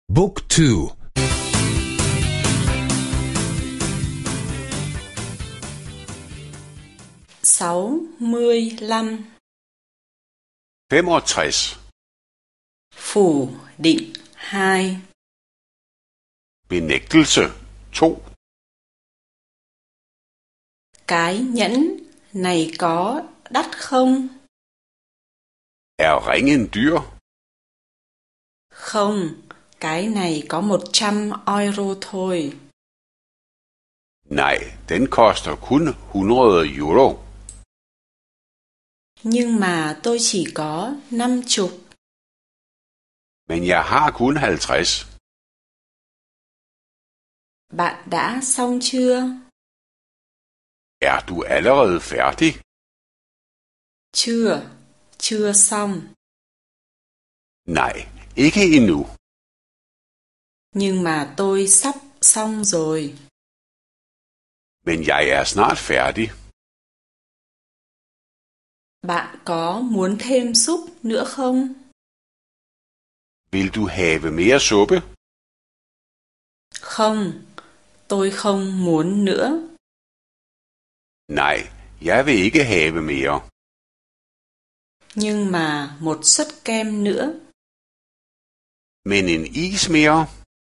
Book 2. 65. 65. Phủ định 2. Benægtelse 2. Cái nhẫn này có đắt không? Er ringen dyr? Không, cái này có 100 euro thôi. Nej, den koster kun 100 euro. Nhưng mà tôi chỉ có 50. Men jeg har kun 50. Bạn đã xong chưa? Er du allerede færdig? Chưa xong. Nej, ikke endnu. Nhưng mà tôi sắp xong rồi. Men jeg er snart færdig. Bạn có muốn thêm súp nữa không? Vil du have mere suppe? Không, tôi không muốn nữa. Nej, jeg vil ikke have mere. Nhưng mà một suất kem nữa. Men en is mere?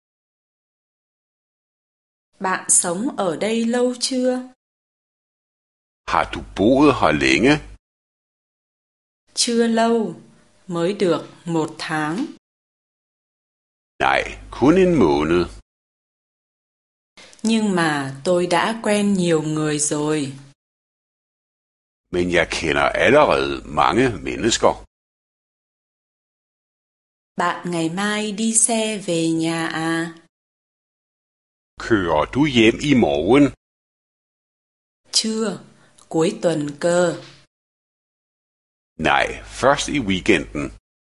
Bạn sống ở đây lâu chưa? Har du boet her længe? Chưa lâu, mới được 1 tháng. Nej, kun en måned. Nhưng mà tôi đã quen nhiều người rồi. Men jeg kender allerede mange mennesker. Bạn ngày mai đi xe về nhà à? Kører du hjem i morgen? Chưa, cuối tuần cơ. Nej, først i weekenden.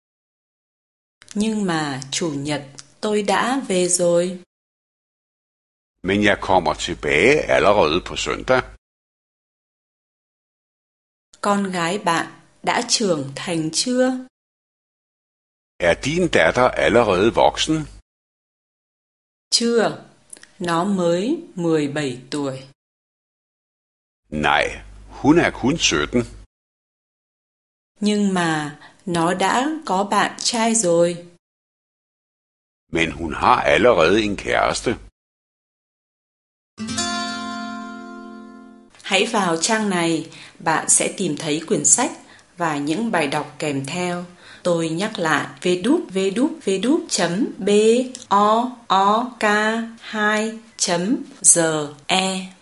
Nhưng mà chủ nhật tôi đã về rồi. Men jeg kommer tilbage allerede på søndag. Con gái bạn đã trưởng thành chưa? Er din datter allerede voksen? Chưa, nó mới 17 tuổi. Nej, hun er kun 17. Nhưng mà nó đã có bạn trai rồi. Men hun har allerede en kæreste. Hãy vào trang này, bạn sẽ tìm thấy quyển sách và những bài đọc kèm theo. Tôi nhắc lại www.book2.ge